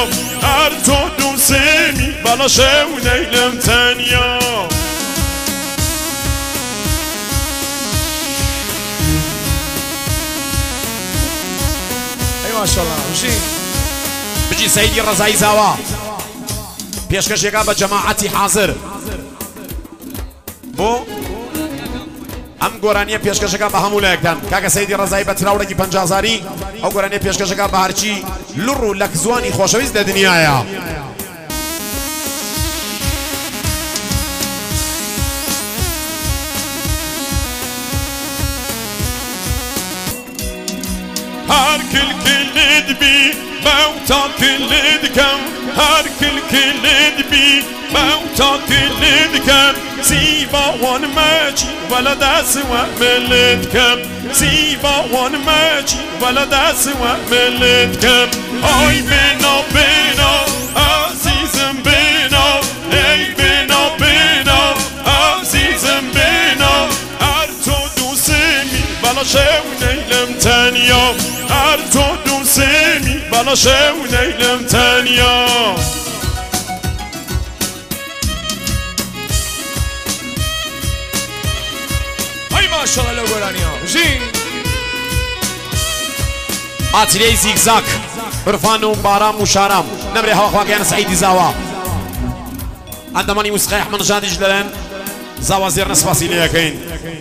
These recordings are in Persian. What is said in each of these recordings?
هر تو دوسمی بلاشه و نیلم تنیا ای ماشاءالله بجي سيدي الرزاي زاوا پێشکەشێکا بە جەماعەتی حاضر بۆ ئەم گۆرانیە پێشکەشەکە بە هەموو لایەکدان کاکە سەیدی ڕەزایی بە تراوڕێکی 50,000 ئەو گۆرانیە پێشکەشەکە بە هەرچی لڕ و لەک زوانی خۆشەویست لە دنیایە هر کل بی موتا کلید کم هر کل بی موتا کلید کم زیبا وان ماجی ولا دست و ملت کم زیبا وان ماجی ولا دست و ملت کم آی بنا بنا عزیزم بنا ای بنا بنا عزیزم بنا هر تو دوسمی بلا شو نیلم تنیا هر تو دوسمی بلا شو نیلم تنیا ای ماشاءالله گلانیا بجی ئاتیلەی زیگزاک عرفان و بارام و شارام نەمرێ هەواخواگەیان سعیدی زاوا ئەندەمانی موسیقای ئەحمەدنژادیش دەڵێن زاوا زێر نەسپاسی لێ یەکەین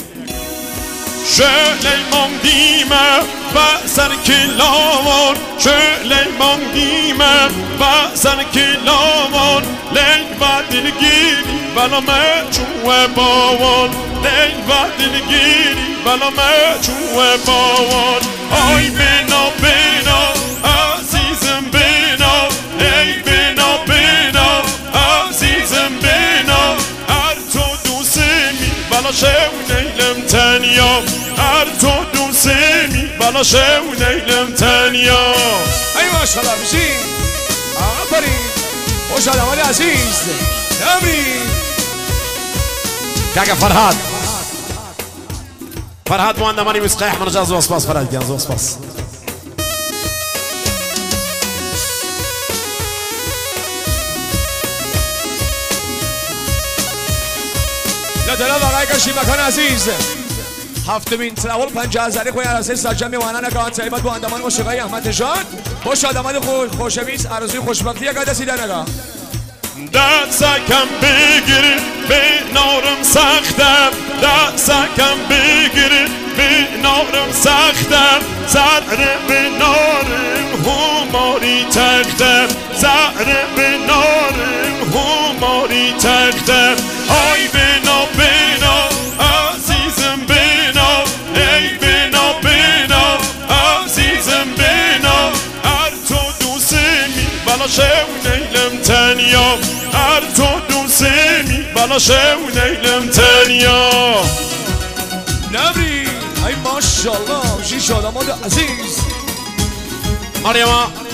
Süleyman dime bazen kilavon Süleyman dime bazen kilavon Leyl vadil giri bana meçhuve bavon Leyl vadil giri bana meçhuve bavon Ay bina bina azizim bina Ey bina bina azizim bina Her to dusemi bana şev neylem تنیا هر تو دوسمی بلا شو نیلم تنیا ای ماشاءالله بجی آفرین خوش آدمانی عزیز نمری کاکە فەرهاد بۆ ئەندەمانی موسیقای ئەحمەدنژاد زۆر سپاس فەرهاد گیان زۆر سپاس لدلا وقای کشی مکان عزیز هفتمین تراول 50,000 خوی عرصه سرجم میوانان اکان تایبت با اندامان موسیقای احمدنژاد خوش آدمان خوشویز عرضی خوشبختی اگه دستی دنگا دستکم بگیر به نارم سختم دستکم بگیر به نارم سختم زهر به نارم هماری تختم زهر به نارم هماری تختم آی بنا بنا عزیزم بنا ای بنا بنا عزیزم بنا هر تو دوسمی بلا شو نیلم تنیا هر تو دوسمی بلا شو نیلم تنیا نبری ای ماشاءالله بجی شادمان عزیز مەریەمە